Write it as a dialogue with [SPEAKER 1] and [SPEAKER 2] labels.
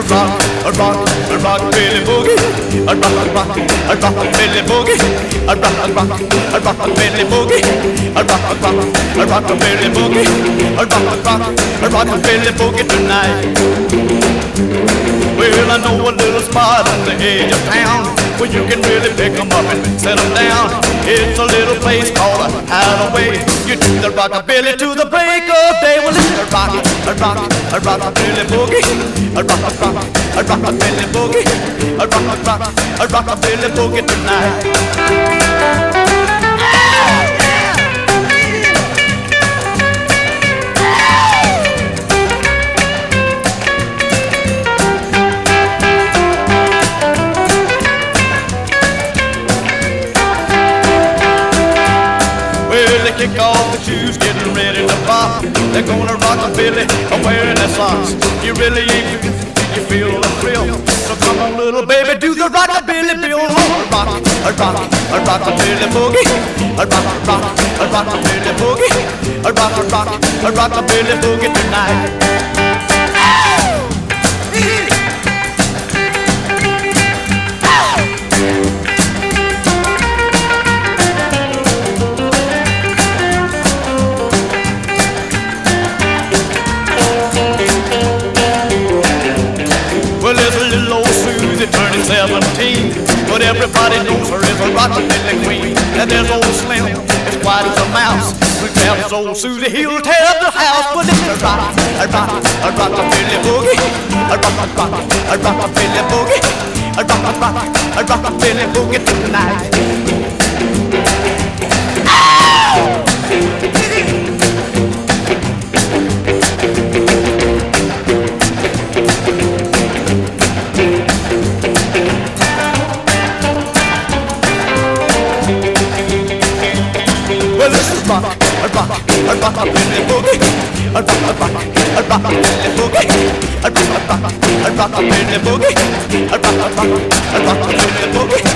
[SPEAKER 1] rockabilly boogie, a rockabilly boogie, a rockabilly boogie, a rockabilly boogie, a rockabilly boogie tonight. Well, I know a little spot on the edge of town where you can really pick 'em up and set 'em down. It's a little place called a Hideaway. You do the rockabilly to the break of day. Well, it's a rockabilly boogie, a rockabilly boogie, a rockabilly boogie tonight. Kick off the shoes, getting ready to pop. They're gonna rockabilly, wearing their socks. You really ain't you feel the thrill. So come on, little baby, do the rockabilly bill. A rockabilly boogie, a rockabilly boogie, a rockabilly boogie tonight. Well, there's a little old Susie turning 17, but everybody knows her as a rockabilly queen. And there's old Slim, as quiet as a mouse. We tells old Susie he'll tear up the house, but it's a rockabilly boogie, a rockabilly boogie, a rockabilly boogie tonight. Well, this is a rockabilly boogie, a rockabilly boogie, a rockabilly boogie, a rockabilly boogie.